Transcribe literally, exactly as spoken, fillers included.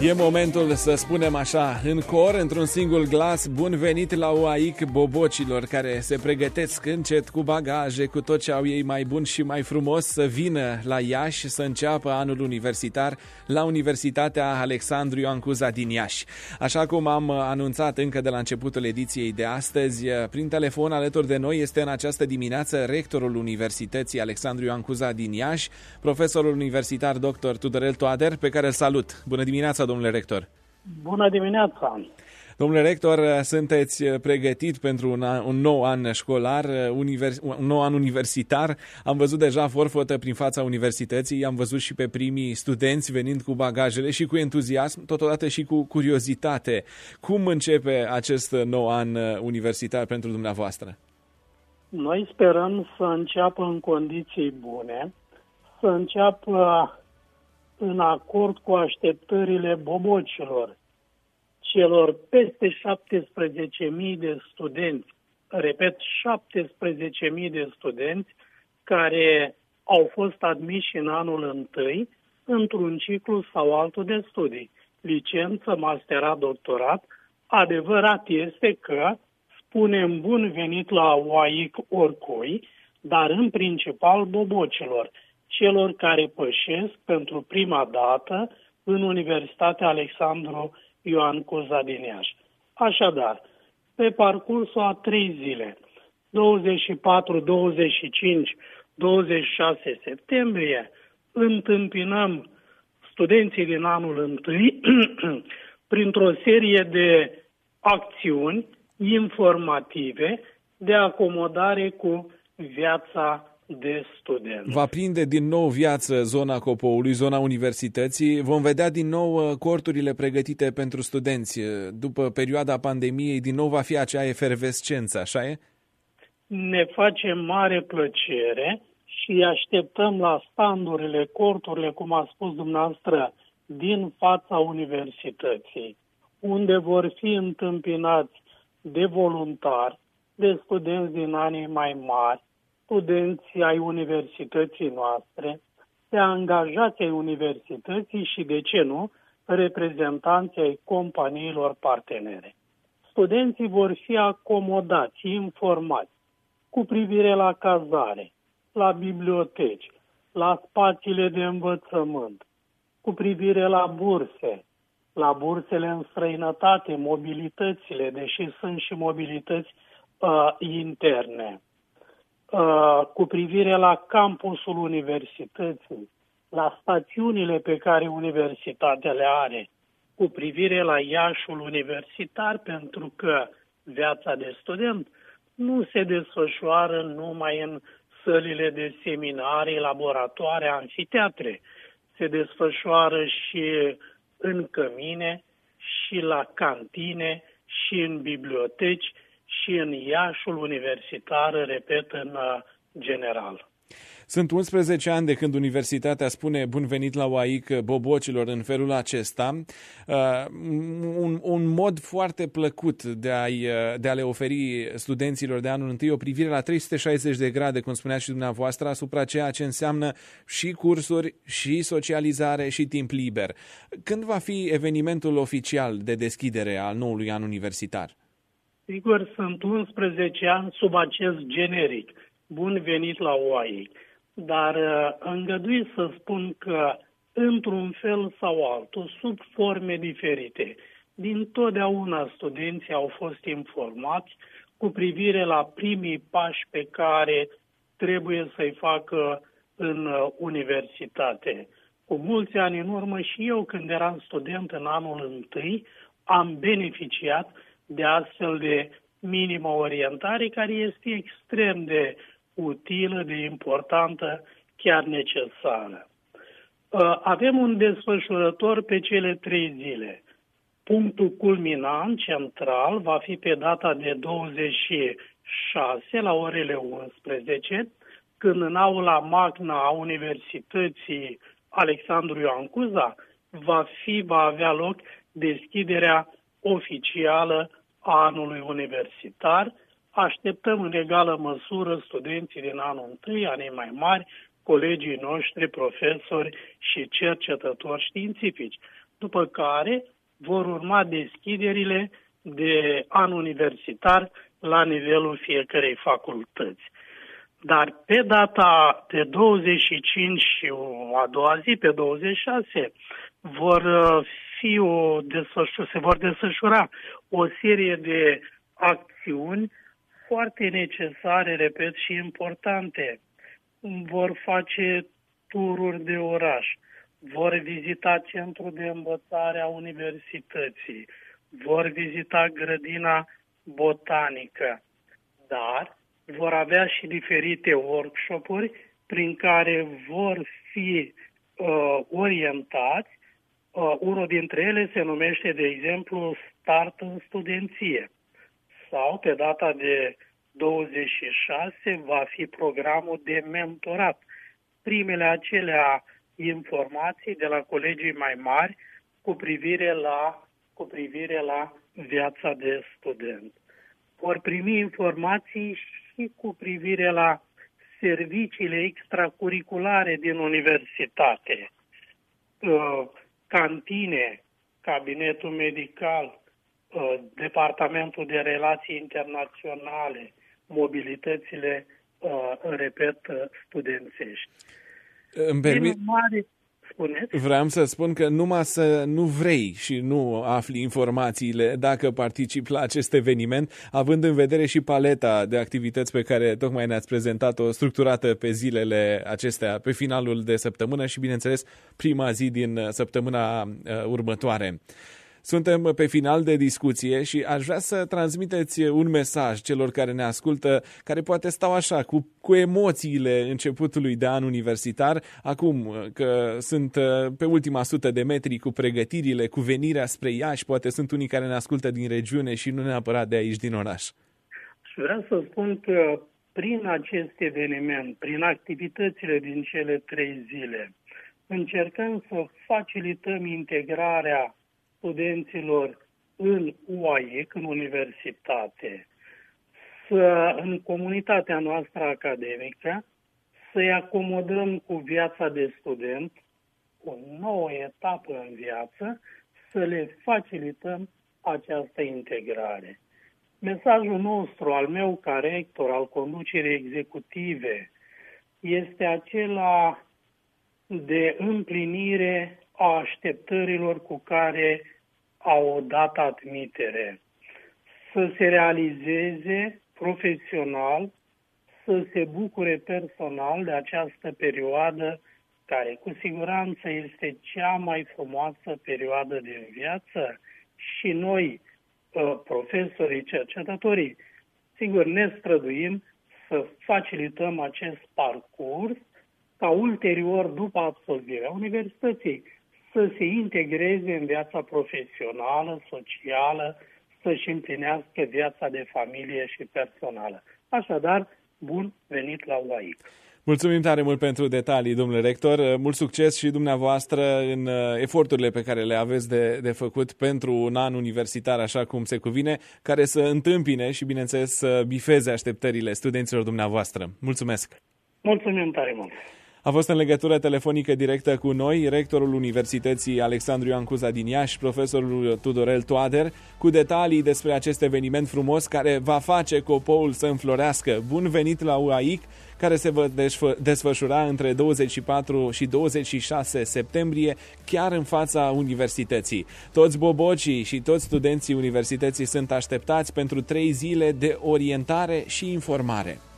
E momentul să spunem așa, în cor, într-un singur glas, bun venit la O A I C bobocilor care se pregătesc încet cu bagaje, cu tot ce au ei mai bun și mai frumos să vină la Iași să înceapă anul universitar la Universitatea Alexandru Ioan Cuza din Iași. Așa cum am anunțat încă de la începutul ediției de astăzi, prin telefon alături de noi este în această dimineață rectorul Universității Alexandru Ioan Cuza din Iași, profesorul universitar doctor Tudorel Toader, pe care îl salut. Bună dimineața, domnule rector! Bună dimineața! Domnule rector, sunteți pregătit pentru un, an, un nou an școlar, univers, un nou an universitar. Am văzut deja forfotă prin fața universității, am văzut și pe primii studenți venind cu bagajele și cu entuziasm, totodată și cu curiozitate. Cum începe acest nou an universitar pentru dumneavoastră? Noi sperăm să înceapă în condiții bune, să înceapă în acord cu așteptările bobocilor, celor peste șaptesprezece mii de studenți, repet, șaptesprezece mii de studenți care au fost admiși în anul întâi într-un ciclu sau altul de studii, licență, masterat, doctorat. Adevărat este că spunem bun venit la O A I C oricui, dar în principal bobocilor, celor care pășesc pentru prima dată în Universitatea Alexandru Ioan Cuza din Iași. Așadar, pe parcursul a trei zile, douăzeci și patru, douăzeci și cinci, douăzeci și șase septembrie, întâmpinăm studenții din anul întâi printr-o serie de acțiuni informative de acomodare cu viața de student. Va prinde din nou viață zona Copoului, zona universității. Vom vedea din nou corturile pregătite pentru studenți. După perioada pandemiei, din nou va fi acea efervescență, așa e? Ne face mare plăcere și așteptăm la standurile, corturile, cum a spus dumneavoastră, din fața universității, unde vor fi întâmpinați de voluntari, de studenți din anii mai mari, studenții ai universității noastre, de angajați ai universității și, de ce nu, reprezentanții ai companiilor partenere. Studenții vor fi acomodați, informați cu privire la cazare, la biblioteci, la spațiile de învățământ, cu privire la burse, la bursele în străinătate, mobilitățile, deși sunt și mobilități uh, interne. Uh, cu privire la campusul universității, la stațiunile pe care universitatea le are, cu privire la Iașul universitar, pentru că viața de student nu se desfășoară numai în sălile de seminarii, laboratoare, anfiteatre, se desfășoară și în cămine, și la cantine, și în biblioteci, și în Iașul universitar, repet, în general. Sunt unsprezece ani de când universitatea spune bun venit la O A I C bobocilor în felul acesta. Uh, un, un mod foarte plăcut de, a de a le oferi studenților de anul întâi o privire la trei sute șaizeci de grade, cum spuneați și dumneavoastră, asupra ceea ce înseamnă și cursuri, și socializare, și timp liber. Când va fi evenimentul oficial de deschidere al noului an universitar? Sigur, sunt unsprezece ani sub acest generic. Bun venit la O A I C. Dar îngăduiți să spun că, într-un fel sau altul, sub forme diferite, dintotdeauna studenții au fost informați cu privire la primii pași pe care trebuie să-i facă în universitate. Cu mulți ani în urmă și eu, când eram student în anul întâi, am beneficiat de astfel de minimă orientare care este extrem de utilă, de importantă, chiar necesară. Avem un desfășurător pe cele trei zile. Punctul culminant, central, va fi pe data de douăzeci și șase la orele unsprezece, când în aula magna a Universității Alexandru Ioan Cuza va, fi, va avea loc deschiderea oficială a anului universitar. Așteptăm în egală măsură studenții din anul întâi, anii mai mari, colegii noștri, profesori și cercetători științifici. după care vor urma deschiderile de an universitar la nivelul fiecărei facultăți. Dar pe data de douăzeci și cinci și a doua zi, pe douăzeci și șase, vor fi o desfășur- se vor desfășura o serie de acțiuni foarte necesare, repet, și importante. Vor face tururi de oraș, vor vizita centrul de învățare a universității, vor vizita grădina botanică, dar vor avea și diferite workshop-uri prin care vor fi uh, orientați. Uh, unul dintre ele se numește, de exemplu, Start în studenție. Sau, pe data de douăzeci și șase, va fi programul de mentorat. Primele acelea informații de la colegii mai mari cu privire la, cu privire la viața de student. Vor primi informații și cu privire la serviciile extracurriculare din universitate, cantine, cabinetul medical, departamentul de relații internaționale, mobilitățile, repet, studențești. Îmi permit... Spuneți? Vreau să spun că numai să nu vrei și nu afli informațiile dacă participi la acest eveniment, având în vedere și paleta de activități pe care tocmai ne-ați prezentat-o, structurată pe zilele acestea, pe finalul de săptămână și, bineînțeles, prima zi din săptămâna următoare. Suntem pe final de discuție și aș vrea să transmiteți un mesaj celor care ne ascultă, care poate stau așa, cu, cu emoțiile începutului de an universitar, acum că sunt pe ultima sută de metri cu pregătirile, cu venirea spre Iași, poate sunt unii care ne ascultă din regiune și nu neapărat de aici, din oraș. Și vreau să spun că prin acest eveniment, prin activitățile din cele trei zile, încercăm să facilităm integrarea studenților în U A I C, în universitate, să, în comunitatea noastră academică, să-i acomodăm cu viața de student, o nouă etapă în viață, să le facilităm această integrare. Mesajul nostru, al meu ca rector, al conducerii executive, este acela de împlinire a așteptărilor cu care au dat admitere, să se realizeze profesional, să se bucure personal de această perioadă care cu siguranță este cea mai frumoasă perioadă din viață și noi, profesorii, cercetătorii, sigur ne străduim să facilităm acest parcurs ca ulterior, după absolvirea universității, să se integreze în viața profesională, socială, să-și împlinească viața de familie și personală. Așadar, bun venit la U A I C. Mulțumim tare mult pentru detalii, domnule rector. Mult succes și dumneavoastră în eforturile pe care le aveți de, de făcut pentru un an universitar, așa cum se cuvine, care să întâmpine și, bineînțeles, să bifeze așteptările studenților dumneavoastră. Mulțumesc! Mulțumim tare mult! A fost în legătură telefonică directă cu noi rectorul Universității Alexandru Ioan Cuza din Iași, profesorul Tudorel Toader, cu detalii despre acest eveniment frumos care va face Copoul să înflorească. Bun venit la U A I C, care se va desfășura între douăzeci și patru și douăzeci și șase septembrie, chiar în fața universității. Toți bobocii și toți studenții universității sunt așteptați pentru trei zile de orientare și informare.